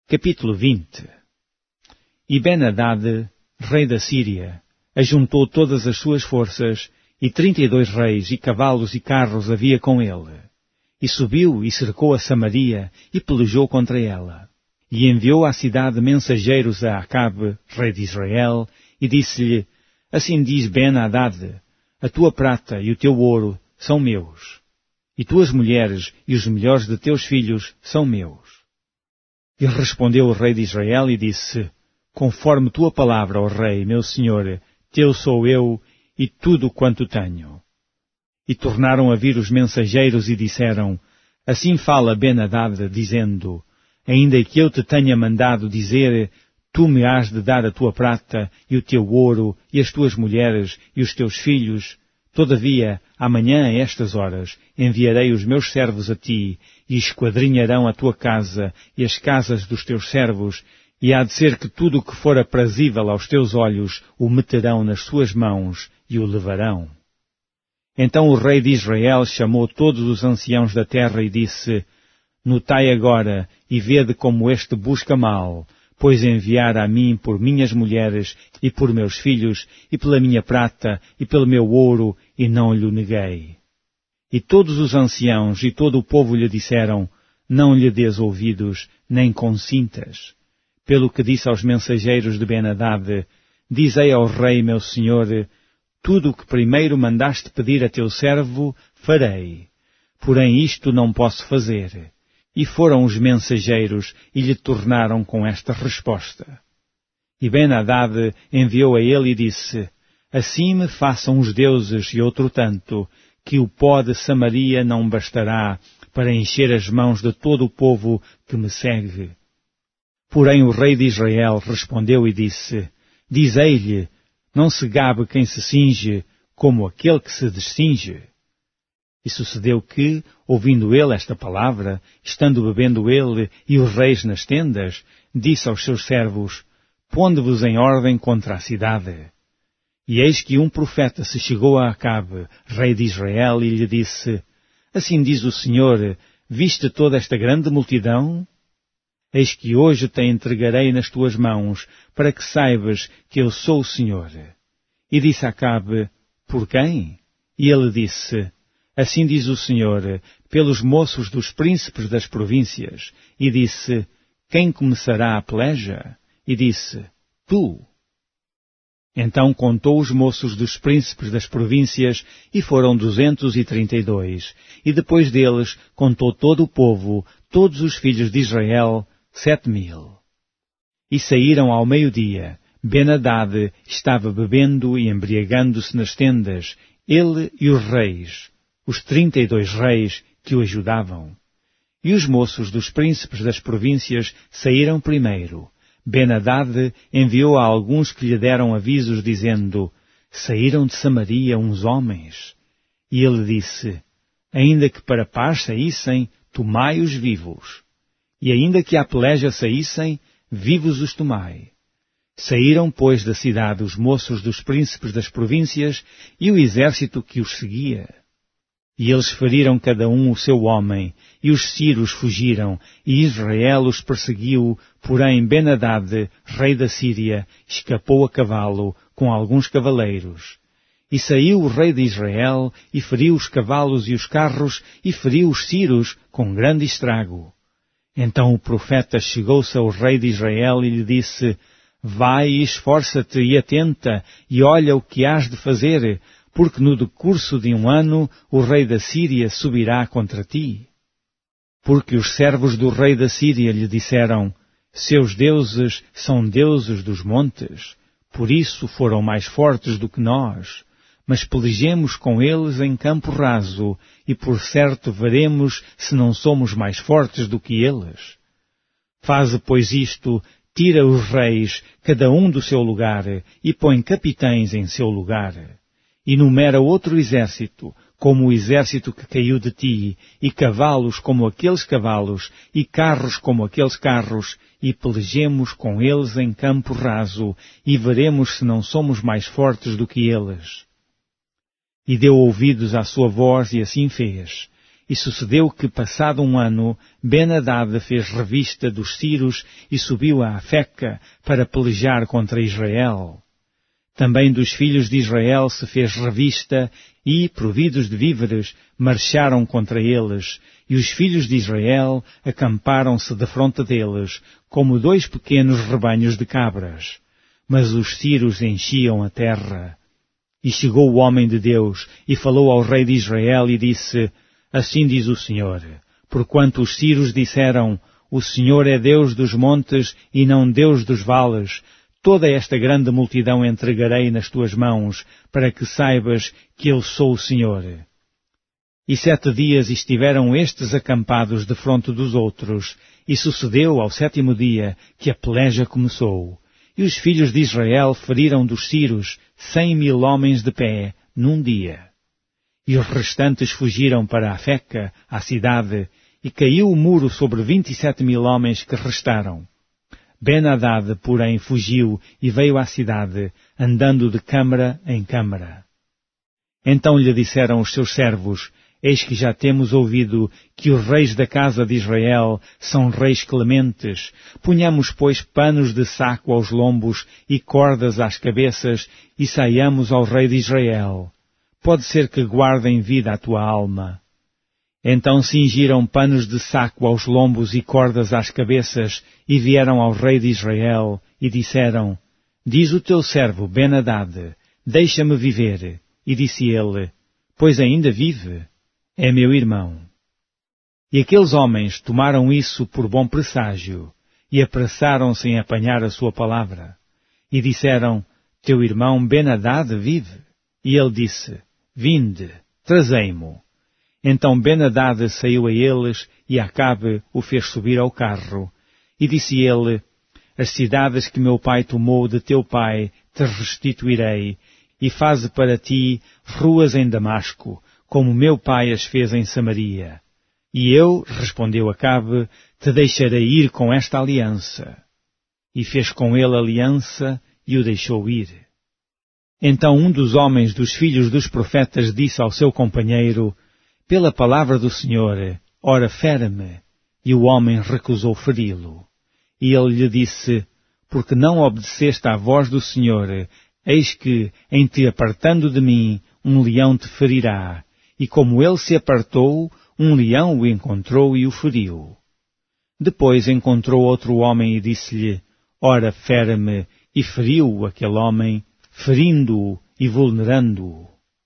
Capítulo 20. E Ben-Hadad, rei da Síria, ajuntou todas as suas forças, e 32 reis, e cavalos e carros havia com ele. E subiu e cercou a Samaria, e pelejou contra ela. E enviou à cidade mensageiros a Acabe, rei de Israel, e disse-lhe, assim diz Ben-Hadad, a tua prata e o teu ouro são meus, e tuas mulheres e os melhores de teus filhos são meus. E respondeu o rei de Israel e disse, conforme tua palavra, ó rei, meu senhor, teu sou eu e tudo quanto tenho. E tornaram a vir os mensageiros e disseram, assim fala Ben-Hadad, dizendo, ainda que eu te tenha mandado dizer, tu me has de dar a tua prata e o teu ouro e as tuas mulheres e os teus filhos, todavia, amanhã a estas horas, enviarei os meus servos a ti, e esquadrinharão a tua casa e as casas dos teus servos, e há de ser que tudo o que for aprazível aos teus olhos o meterão nas suas mãos e o levarão. Então o rei de Israel chamou todos os anciãos da terra e disse, notai agora e vede como este busca mal, pois enviara a mim por minhas mulheres e por meus filhos, e pela minha prata e pelo meu ouro, e não lhe neguei. E todos os anciãos e todo o povo lhe disseram, não lhe des ouvidos, nem consintas. Pelo que disse aos mensageiros de Ben-Hadad, dizei ao rei meu senhor, tudo o que primeiro mandaste pedir a teu servo, farei. Porém isto não posso fazer. E foram os mensageiros e lhe tornaram com esta resposta. E Ben-Hadad enviou a ele e disse, assim me façam os deuses e outro tanto, que o pó de Samaria não bastará para encher as mãos de todo o povo que me segue. Porém o rei de Israel respondeu e disse, dizei-lhe, não se gabe quem se cinge como aquele que se descinge. E sucedeu que, ouvindo ele esta palavra, estando bebendo ele e os reis nas tendas, disse aos seus servos, ponde-vos em ordem contra a cidade. E eis que um profeta se chegou a Acabe, rei de Israel, e lhe disse, assim diz o Senhor, viste toda esta grande multidão? Eis que hoje te entregarei nas tuas mãos, para que saibas que eu sou o Senhor. E disse Acabe, por quem? E ele disse, assim diz o Senhor, pelos moços dos príncipes das províncias. E disse, quem começará a peleja? E disse, tu. Então contou os moços dos príncipes das províncias, e foram 232. E depois deles contou todo o povo, todos os filhos de Israel, 7.000. E saíram ao meio-dia. Ben-Hadad estava bebendo e embriagando-se nas tendas, ele e os reis, os 32 reis que o ajudavam. E os moços dos príncipes das províncias saíram primeiro. Ben-Hadad enviou a alguns que lhe deram avisos, dizendo, saíram de Samaria uns homens. E ele disse, ainda que para paz saíssem, tomai-os vivos. E ainda que à peleja saíssem, vivos os tomai. Saíram, pois, da cidade os moços dos príncipes das províncias e o exército que os seguia. E eles feriram cada um o seu homem, e os sírios fugiram, e Israel os perseguiu, porém Ben-Hadad, rei da Síria, escapou a cavalo, com alguns cavaleiros. E saiu o rei de Israel, e feriu os cavalos e os carros, e feriu os sírios com grande estrago. Então o profeta chegou-se ao rei de Israel e lhe disse, vai e esforça-te e atenta, e olha o que hás de fazer, porque no decurso de um ano o rei da Síria subirá contra ti. Porque os servos do rei da Síria lhe disseram, seus deuses são deuses dos montes, por isso foram mais fortes do que nós, mas pelejemos com eles em campo raso, e por certo veremos se não somos mais fortes do que eles. Faze, pois, isto, tira os reis, cada um do seu lugar, e põe capitães em seu lugar. E numera outro exército, como o exército que caiu de ti, e cavalos como aqueles cavalos, e carros como aqueles carros, e pelejemos com eles em campo raso, e veremos se não somos mais fortes do que eles. E deu ouvidos à sua voz, e assim fez. E sucedeu que, passado um ano, Ben-Hadad fez revista dos Sírios e subiu a Afeca para pelejar contra Israel. Também dos filhos de Israel se fez revista e, providos de víveres, marcharam contra eles, e os filhos de Israel acamparam-se defronte deles, como 2 pequenos rebanhos de cabras. Mas os sírios enchiam a terra. E chegou o homem de Deus e falou ao rei de Israel e disse: Assim diz o Senhor, porquanto os sírios disseram, o Senhor é Deus dos montes e não Deus dos vales, toda esta grande multidão entregarei nas tuas mãos, para que saibas que eu sou o Senhor. E 7 dias estiveram estes acampados defronte dos outros, e sucedeu ao 7º dia que a peleja começou. E os filhos de Israel feriram dos sírios 100.000 homens de pé, num dia. E os restantes fugiram para Afeca, a cidade, e caiu o muro sobre 27.000 homens que restaram. Ben-Hadad, porém, fugiu e veio à cidade, andando de câmara em câmara. Então lhe disseram os seus servos: Eis que já temos ouvido que os reis da casa de Israel são reis clementes. Ponhamos, pois, panos de saco aos lombos e cordas às cabeças e saiamos ao rei de Israel. Pode ser que guardem vida a tua alma. Então cingiram panos de saco aos lombos e cordas às cabeças e vieram ao rei de Israel e disseram: Diz o teu servo Ben-Hadad, deixa-me viver. E disse ele: Pois ainda vive? É meu irmão. E aqueles homens tomaram isso por bom presságio e apressaram-se em apanhar a sua palavra. E disseram: Teu irmão Ben-Hadad vive? E ele disse: Vinde, trazei-mo. Então Ben-Hadad saiu a eles e Acabe o fez subir ao carro. E disse ele: As cidades que meu pai tomou de teu pai te restituirei, e faze para ti ruas em Damasco, como meu pai as fez em Samaria. E eu, respondeu Acabe, te deixarei ir com esta aliança. E fez com ele aliança e o deixou ir. Então um dos homens dos filhos dos profetas disse ao seu companheiro: Pela palavra do Senhor, ora fere-me. E o homem recusou feri-lo. E ele lhe disse: Porque não obedeceste à voz do Senhor, eis que, em te apartando de mim, um leão te ferirá. E como ele se apartou, um leão o encontrou e o feriu. Depois encontrou outro homem e disse-lhe: Ora, fere-me, e feriu aquele homem, ferindo-o e vulnerando-o.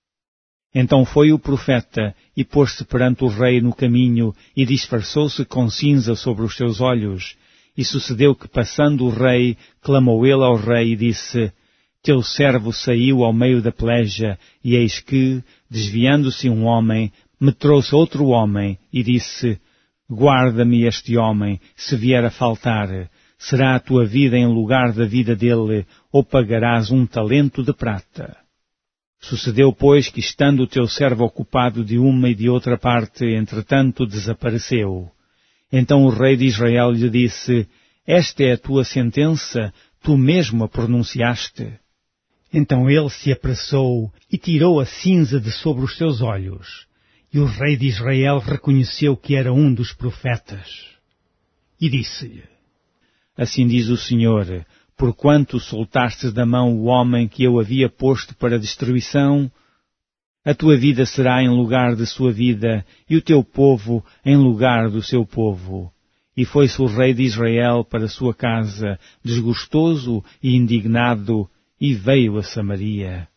Então foi o profeta e pôs-se perante o rei no caminho e disfarçou-se com cinza sobre os seus olhos. E sucedeu que, passando o rei, clamou ele ao rei e disse: Teu servo saiu ao meio da peleja, e eis que, desviando-se um homem, me trouxe outro homem, e disse: Guarda-me este homem, se vier a faltar. Será a tua vida em lugar da vida dele, ou pagarás 1 talento de prata. Sucedeu, pois, que, estando o teu servo ocupado de uma e de outra parte, entretanto desapareceu. Então o rei de Israel lhe disse: Esta é a tua sentença, tu mesmo a pronunciaste. Então ele se apressou e tirou a cinza de sobre os seus olhos. E o rei de Israel reconheceu que era um dos profetas. E disse-lhe: Assim diz o Senhor, porquanto soltaste da mão o homem que eu havia posto para destruição, a tua vida será em lugar de sua vida, e o teu povo em lugar do seu povo. E foi-se o rei de Israel para sua casa, desgostoso e indignado, e veio a Samaria.